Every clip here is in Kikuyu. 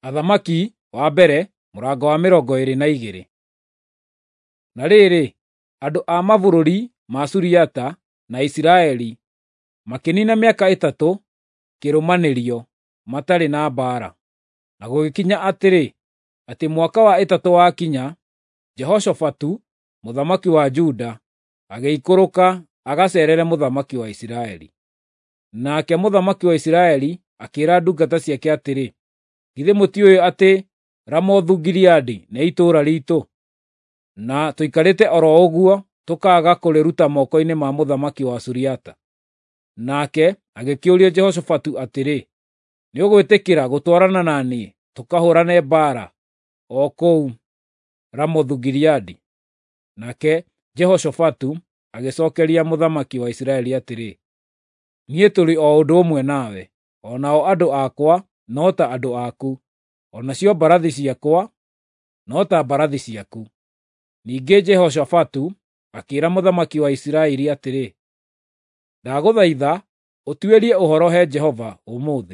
Athamaki wa mbere mũrango wa 22. Na rĩrĩ, andũ a mabũrũri ma Suriata na Isiraeli makĩniina mĩaka 3 kĩrũmanĩrio matarĩ na mbaara. Na gũgĩkinya atĩ mwaka wa 3 wakinya, Jehoshafatu mũthamaki wa Juda agĩikũrũka agaceerere mũthamaki wa Isiraeli. Nake mũthamaki wa Isiraeli akĩĩra ndungata ciake atĩrĩ, "Githĩ mũtiũĩ atĩ Ramothu-Gileadi nĩ itũũra riitũ, na tũikarĩte oro ũguo tũkaaga kũrĩruta moko-inĩ ma mũthamaki wa Suriata?" Nake agĩkĩũria Jehoshafatu atĩrĩ, "Nĩũgwĩtĩkĩra gũtwarana na niĩ tũkahũũrane mbaara o kũu Ramothu-Gileadi?" Nake Jehoshafatu agĩcookeria mũthamaki wa Isiraeli atĩrĩ, "Niĩ tũrĩ o ũndũ ũmwe nawe, o nao andũ akwa no ta andũ aku, o nacio mbarathi ciakwa no ta mbarathi ciaku." Ningĩ Jehoshafatu akĩĩra mũthamaki wa Isiraeli atĩrĩ, "Ndagũthaitha ũtuĩrie ũhoro he Jehova ũmũthĩ."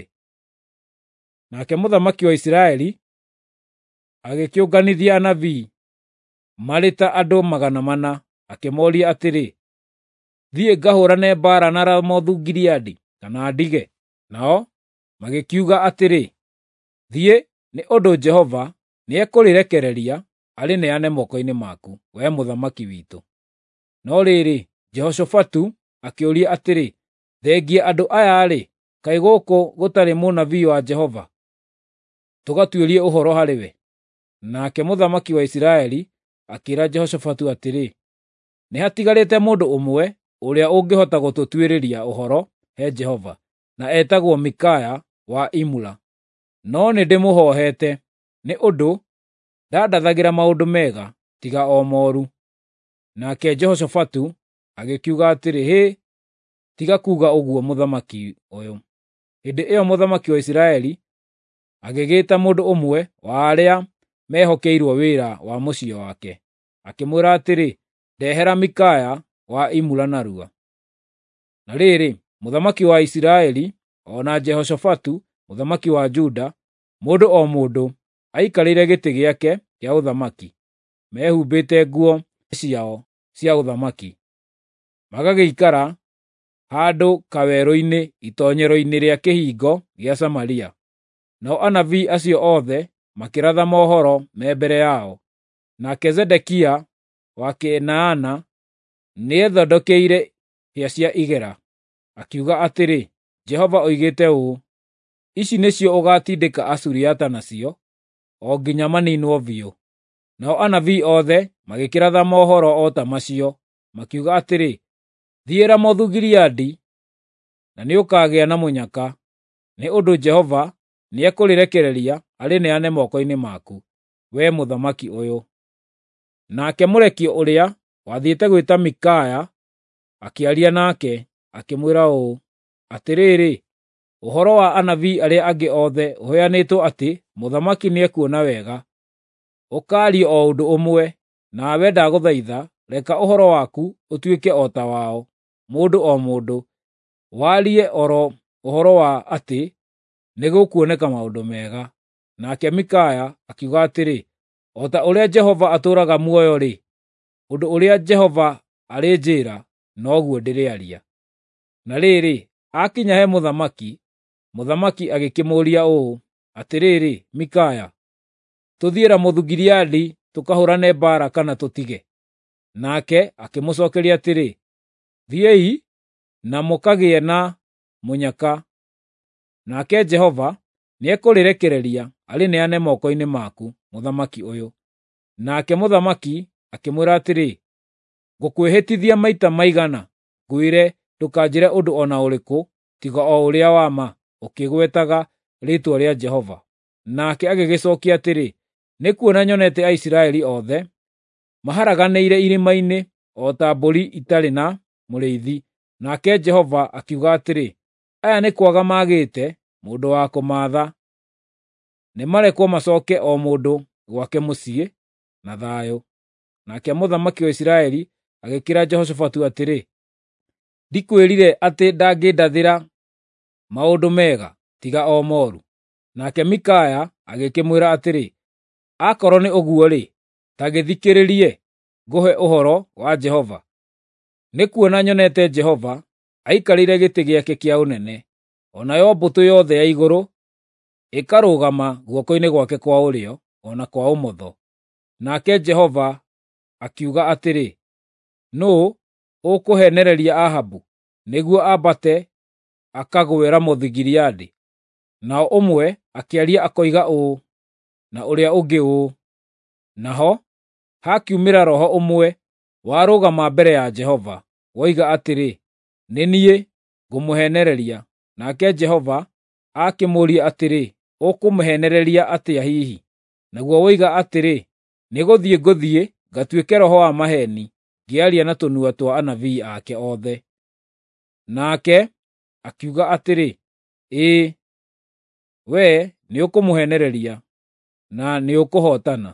Nake mũthamaki wa Isiraeli agĩkĩũnganithia anabii marĩ ta andũ 400, akĩmooria atĩrĩ, "Thiĩ ngahũũrane mbaara na Ramothu-Gileadi kana ndige?" Nao magĩkiuga atĩrĩ, "Thiĩ, nĩ ũndũ Jehova nĩekũrĩrekereria arĩneane moko-inĩ maku, wee mũthamaki witũ." No rĩrĩ, Jehoshafatu akĩũria atĩrĩ, "Thengia andũ aya-rĩ, kaĩ gũkũ gũtarĩ mũnabii wa Jehova? Tũgatuĩrie ũhoro harĩ we." Nake mũthamaki wa Isiraeli akĩĩra Jehoshafatu atĩrĩ, "Nĩ hatigarĩte mũndũ ũmwe ũrĩa ũngĩhota gũtũtuĩrĩria ũhoro he Jehova, na etagwo Mikaya wa Imula. No nĩndĩmũhoohete, nĩ ũndũ ndandathagĩra maũndũ mega tiga o mooru." Nake Jehoshafatu agĩkiuga atĩrĩ, "Hĩ, tiga kuuga ũguo mũthamaki ũyũ." Hĩndĩ ĩyo mũthamaki wa Isiraeli agĩgĩĩta mũndũ ũmwe wa arĩa mehokeirwo wĩra wa mũciĩ wake, akĩmwĩra atĩrĩ, "Ndehera Mikaya wa Imula narua." Na rĩrĩ, mũthamaki wa Isiraeli o na Jehoshafatu mũthamaki wa Juda, mũndũ o mũndũ aikarĩire gĩtĩ gĩake kĩa ũthamaki, mehumbĩte nguo ciao cia ũthamaki, magagĩikara handũ kawerũ-inĩ itoonyero-inĩ rĩa kĩhingo gĩa Samaria. Nao anabii acio othe makĩratha mohoro me mbere yao. Nake Zedekia wa Kenaana nĩethondekeire hĩa cia igera, akiuga atĩrĩ, "Jehova oigĩte ũũ: ici nĩcio ũgaatindĩka Asuriata nacio, o nginya maniinwo biũ." Nao anabii othe magĩkĩratha mohoro o ta macio, makiuga atĩrĩ, "Thiĩ Ramothu-Gileadi, na nĩũkagĩa na mũnyaka, nĩ ũndũ Jehova nĩekũrĩrekereria arĩneane moko-inĩ maku, wee mũthamaki ũyũ." Nake mũrekio ũrĩa wathiĩte gwĩta Mikaya akĩaria nake, akĩmwĩra ũũ atĩrĩrĩ, "Ũhoro wa anabii arĩa angĩ othe ũheanĩtwo atĩ mũthamaki nĩekuona wega. Ũkaario o ũndũ ũmwe, nawe ndagũthaitha reka ũhoro waku ũtuĩke o ta wao, mũndũ o mũndũ, warie oro ũhoro wa atĩ nĩgũkuoneka maũndũ mega." Nake Mikaya akiuga atĩrĩ, "O ta ũrĩa Jehova atũũraga muoyo-rĩ, ũndũ ũrĩa Jehova arĩnjĩĩra noguo ndĩrĩaria." Na rĩrĩ, aakinya he mũthamaki, mũthamaki agĩkĩmũũria ũũ atĩrĩrĩ, "Mikaya, tũthiĩ Ramothu-Gileadi tũkahũũrane mbaara kana tũtige?" Nake akĩmũcookeria atĩrĩ, "Thiĩi na mũkagĩe na mũnyaka, nake Jehova nĩekũrĩrekereria arĩneane moko-inĩ maku, mũthamaki ũyũ." Nake mũthamaki akĩmwĩra atĩrĩ, "Ngũkwĩhĩtithia maita maigana ngwĩre ndũkanjĩre ũndũ o na ũrĩkũ tiga o ũrĩa wa ma, ũkĩgwetaga rĩĩtwa rĩa Jehova." Nake agĩgĩcookia atĩrĩ, "Nĩkuona nyonete Aisiraeli othe maharaganĩire irĩma-inĩ o ta mbũri itarĩ na mũrĩithi." Nake Jehova akiuga atĩrĩ, "Aya nĩ kwaga maagĩte mũndũ wa kũmaatha. Nĩmarekwo macooke o mũndũ gwake mũciĩ na thayũ." Nake mũthamaki wa Isiraeli agĩkĩra Jehoshafatu atĩrĩ, "Ndikwĩrire atĩ ndangĩndathĩra maũndũ mega tiga o mooru?" Nake Mikaya agĩkĩmwĩra atĩrĩ, akorwo nĩ ũguo-rĩ, ta gĩthikĩrĩrie, ngũhe ũhoro wa Jehova. Nĩkuona nyonete Jehova aikarĩire gĩtĩ gĩake kĩa ũnene, o nayo mbũtũ yothe ya igũrũ ĩkarũgama guoko-inĩ gwake kwa ũrĩo o na kwa ũmotho. Nake Jehova akiuga atĩrĩ, nũũ ũkũheenereria Ahabu nĩguo ambate akagwe Ramothu-Gileadi? Nao ũmwe akĩaria akoiga ũũ, na ũrĩa ũngĩ ũũ. Naho hakiumĩra roho ũmwe warũgama mbere ya Jehova, woiga atĩrĩ, nĩ niĩ ngũmũheenereria. Nake Jehova akĩmũũria atĩrĩ, ũkũmũheenereria atĩa hihi? Naguo woiga atĩrĩ, nĩgũthiĩ ngũthiĩ ngatuĩke roho wa maheeni, ngĩaria na tũnua twa anabii ake othe. Nake akiuga atĩrĩ, ĩĩ, wee nĩũkũmũheenereria, na nĩũkũhootana.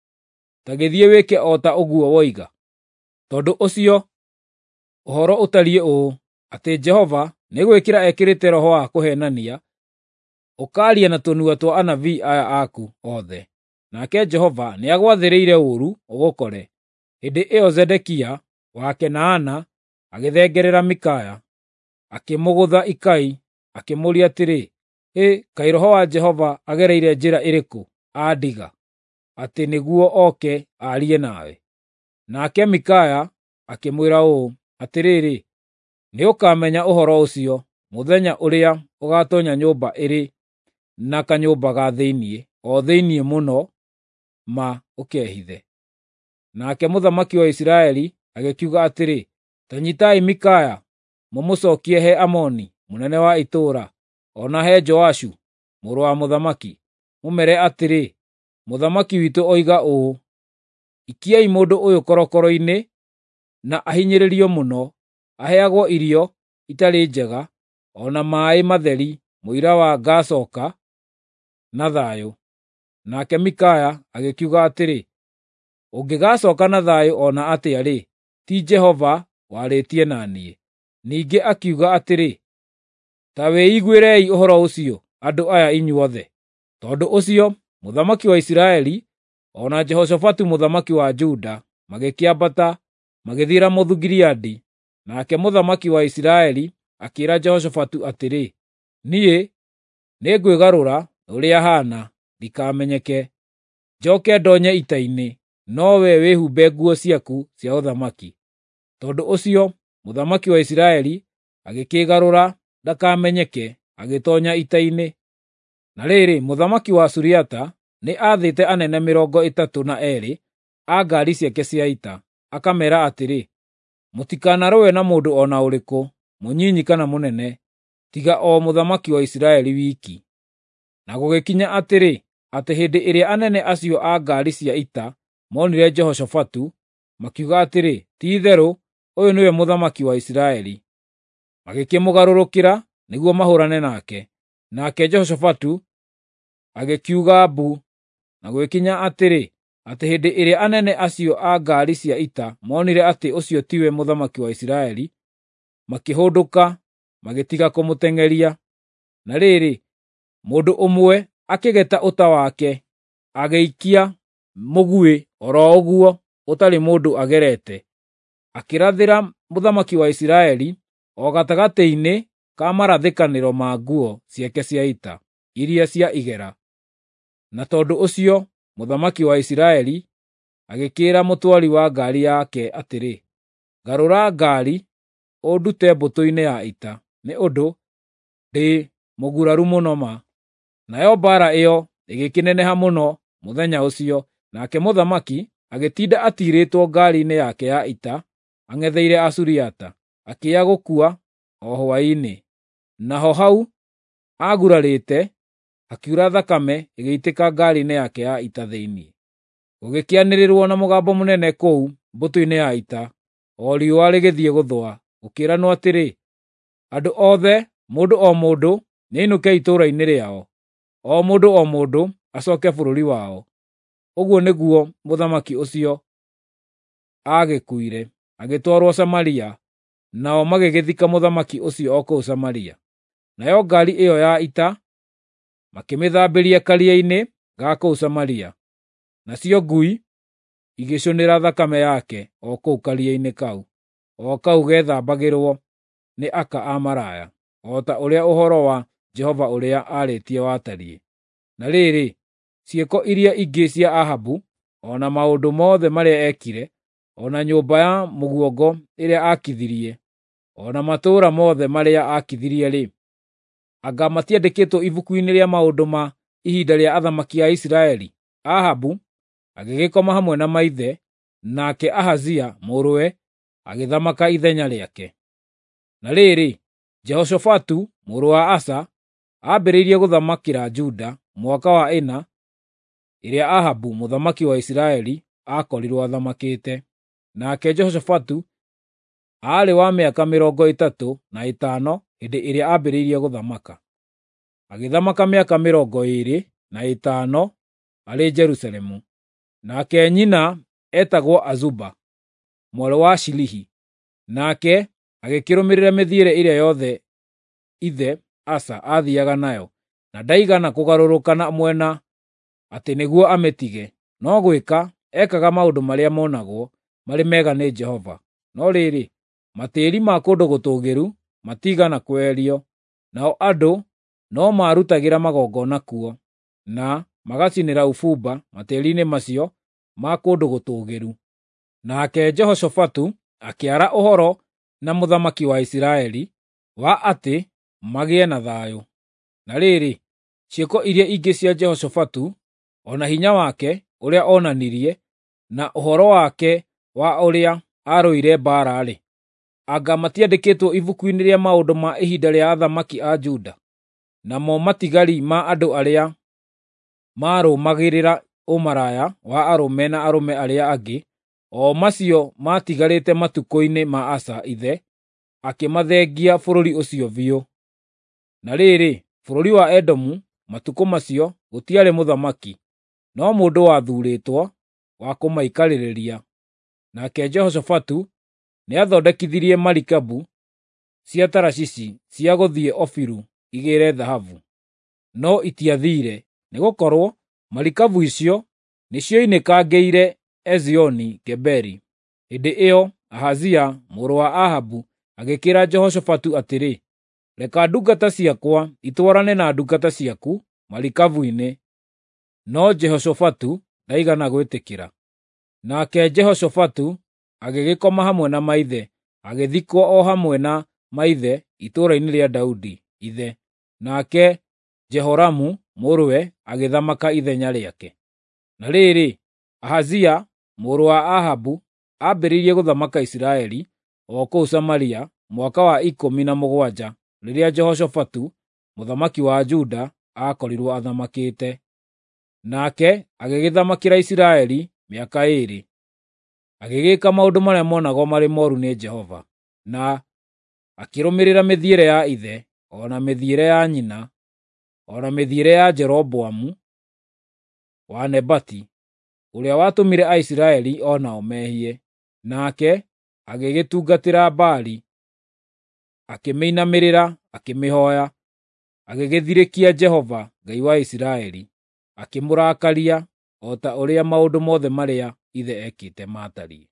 Ta gĩthiĩ wĩke o ta ũguo woiga. Tondũ ũcio, ũhoro ũtariĩ ũũ, atĩ Jehova nĩgwĩkĩra ekĩrĩte roho wa kũheenania, ũkaaria na tũnua twa anabii aya aku othe. Nake Jehova nĩagwathĩrĩire ũũru ũgũkore. Hĩndĩ ĩyo Zedekia wa Kenaana agĩthengerera Mikaya, akĩmũgũtha ikai, akĩmũũria atĩrĩ, kaĩ roho wa Jehova agereire njĩra ĩrĩkũ andiga, atĩ nĩguo oke aarie nawe? Nake Mikaya akĩmwĩra ũũ, atĩrĩrĩ, nĩũkamenya ũhoro ũcio mũthenya ũrĩa ũgaatoonya nyũmba ĩrĩ na kanyũmba ga thĩinĩ, o thĩinĩ mũno, ma ũkehithe. Nake mũthamaki wa Isiraeli agĩkiuga atĩrĩ, ta nyiitai Mikaya, mũmũcookie he Amoni mũnene wa itũũra, o na he Joashu mũrũ wa mũthamaki, mũmere atĩrĩ, mũthamaki witũ oiga ũũ, ikiai mũndũ ũyũ korokoro-inĩ, na ahinyĩrĩrio mũno, aheagwo irio itarĩ njega, o na maaĩ matheri, mũira wa ngacooka na thayũ. Nake Mikaya agĩkiuga atĩrĩ, ũngĩgacooka na thayũ o na atĩa-rĩ, ti Jehova warĩtie na niĩ. Ningĩ akiuga atĩrĩ, ta wĩiguĩrei ũhoro ũcio, andũ aya inyuothe. Tondũ ũcio, mũthamaki wa Isiraeli o na Jehoshafatu mũthamaki wa Juda magĩkĩambata magĩthiĩ Ramothu-Gileadi. Nake mũthamaki wa Isiraeli akĩĩra Jehoshafatu atĩrĩ, niĩ nĩngwĩgarũra ũrĩa haana, ndikamenyeke, njooke ndoonye ita-inĩ, no wee wĩhumbe nguo ciaku cia ũthamaki. Tondũ ũcio, mũthamaki wa Isiraeli agĩkĩĩgarũra ndakamenyeke, agĩtoonya ita-inĩ. Na rĩrĩ, mũthamaki wa Suriata nĩ aathĩte anene 32 a ngaari ciake cia ita, akameera atĩrĩ, mũtikanarũe na mũndũ o na ũrĩkũ, mũnyinyi kana mũnene, tiga o mũthamaki wa Isiraeli wiki. Na gũgĩkinya atĩ hĩndĩ ĩrĩa anene acio a ngaari cia ita monire Jehoshafatu, makiuga atĩrĩ, ti-itherũ ũyũ nĩwe mũthamaki wa Isiraeli. Magĩkĩmũgarũrũkĩra nĩguo mahũũrane nake. Nake Jehoshafatu agĩkiuga mbu. Na gũgĩkinya atĩ hĩndĩ ĩrĩa anene acio a ngaari cia ita monire atĩ ũcio tiwe mũthamaki wa Isiraeli, makĩhũndũka, magĩtiga kũmũteng'eria. Na rĩrĩ, mũndũ ũmwe akĩgeta ũta wake, agĩikia mũguĩ o ro ũguo ũtarĩ mũndũ agerete, akĩrathĩra mũthamaki wa Isiraeli o gatagatĩ-inĩ ka marathĩkanĩro ma nguo ciake cia ita, iria cia igera. Na tondũ ũcio, mũthamaki wa Isiraeli agĩkĩĩra mũtwari wa ngaari yake atĩrĩ, garũra ngaari ũndute mbũtũ-inĩ ya ita, nĩ ũndũ ndĩ mũguraru mũno ma. Nayo mbaara ĩyo ĩgĩkĩneneha mũno mũthenya ũcio, nake mũthamaki agĩtinda atiirĩtwo ngaari-inĩ yake ya ita, ang'etheire Asuriata, akĩaga gũkua o hwaĩ-inĩ. Naho hau aagurarĩte, hakiura thakame ĩgĩitĩka ngaari-inĩ yake ya ita thĩinĩ. Gũgĩkĩanĩrĩrwo na mũgambo mũnene kũu mbũtũ-inĩ ya ita, o riũa rĩgĩthiĩ gũthũa, gũkĩĩranwo atĩrĩ, andũ othe, mũndũ o mũndũ, nĩainũke itũũra-inĩ rĩao, o mũndũ acooke bũrũri wao. Ũguo nĩguo mũthamaki ũcio agĩkuire, agĩtwarwo Samaria, nao magĩgĩthika mũthamaki ũcio o kũu Samaria. Nayo ngaari ĩyo ya ita makĩmĩthambĩria karia-inĩ, ga kũu Samaria, nacio ngui igĩcũnĩra thakame yake o kũu karia-inĩ kau, o kau gethambagĩrwo nĩ aka a maraya, o ta ũrĩa ũhoro wa Jehova ũrĩa aarĩtie watariĩ. Na rĩrĩ, ciĩko iria ingĩ cia Ahabu, o na maũndũ mothe marĩa ekire, o na nyũmba ya mũguongo ĩrĩa aakithirie, o na matũũra mothe marĩa aakithirie-rĩ, anga matiandĩkĩtwo ibuku-inĩ rĩa maũndũ ma ihinda rĩa athamaki a Isiraeli? Ahabu agĩgĩkoma hamwe na maithe, nake Ahazia mũrũwe agĩthamaka ithenya rĩake. Na rĩrĩ, Jehoshafatu mũrũ wa Asa aambĩrĩirie gũthamakĩra Juda mwaka wa 4 ĩrĩa Ahabu mũthamaki wa Isiraeli aakorirwo athamakĩte. Nake Jehoshafatu aarĩ wa mĩaka 35 hĩndĩ ĩrĩa aambĩrĩirie gũthamaka. Agĩthamaka mĩaka 25 arĩ Jerusalemu. Nake nyina etagwo Azuba, mwarĩ wa Shilihi. Nake agĩkĩrũmĩrĩra mĩthiĩre ĩrĩa yothe ithe Asa aathiiaga nayo, na ndaigana kũgarũrũka na mwena atĩ nĩguo amĩtige, no gwĩka ekaga maũndũ marĩa monagwo marĩ mega nĩ Jehova. No rĩrĩ, matĩĩri ma kũndũ gũtũũgĩru matiigana kweherio, nao andũ no maarutagĩra magongona kuo, na magacinĩra ũbumba matĩĩri-inĩ macio ma kũndũ gũtũũgĩru. Nake Jehoshafatu akĩara ũhoro na mũthamaki wa Isiraeli wa atĩ magĩe na thayũ. Na rĩrĩ, ciĩko iria ingĩ cia Jehoshafatu, o na hinya wake ũrĩa onanirie, na ũhoro wake wa ũrĩa aarũire mbaara-rĩ, anga matiandĩkĩtwo ibuku-inĩ rĩa maũndũ ma ihinda rĩa athamaki a Juda? Namo matigari ma andũ arĩa maarũmagĩrĩra ũmaraya wa arũme na arũme arĩa angĩ, o macio maatigarĩte matukũ-inĩ ma Asa ithe, akĩmathengia bũrũri ũcio biũ. Na rĩrĩ, bũrũri wa Edomu matukũ macio gũtiarĩ mũthamaki, no mũndũ wathuurĩtwo wa kũmaikarĩrĩria. Nake Jehoshafatu nĩathondekithirie marikabu cia Tarashishi cia gũthiĩ Ofiru igĩĩre thahabu, no itiathiire, nĩgũkorwo marikabu icio nĩcioinĩkangĩire Ezioni-Geberi. Hĩndĩ ĩyo Ahazia mũrũ wa Ahabu agĩkĩra Jehoshafatu atĩrĩ, reka ndungata ciakwa itwarane na ndungata ciaku marikabu-inĩ. No Jehoshafatu ndaigana gwĩtĩkĩra. Nake Jehoshafatu agĩgĩkoma hamwe na maithe, agĩthikwo o hamwe na maithe itũũra-inĩ rĩa Daudi ithe. Nake Jehoramu mũrũwe agĩthamaka ithenya rĩake. Na rĩrĩ, Ahazia mũrũ wa Ahabu aambĩrĩirie gũthamaka Isiraeli o kũu Samaria mwaka wa 17 rĩrĩa Jehoshafatu mũthamaki wa Juda aakorirwo athamakĩte. Nake agĩgĩthamakĩra Isiraeli mĩaka 2. Agĩgĩka maũndũ marĩa monagwo marĩ mooru nĩ Jehova, na akĩrũmĩrĩra mĩthiĩre ya ithe, o na mĩthiĩre ya nyina, o na mĩthiĩre ya Jeroboamu wa Nebati, ũrĩa watũmire Aisiraeli o nao mehie. Nake agĩgĩtungatĩra Baali, akĩmĩinamĩrĩra, akĩmĩhooya, agĩgĩthirĩkia Jehova, Ngai wa Isiraeli, akĩmũrakaria, o ta ũrĩa maũndũ mothe marĩa ithe ekĩte maatariĩ.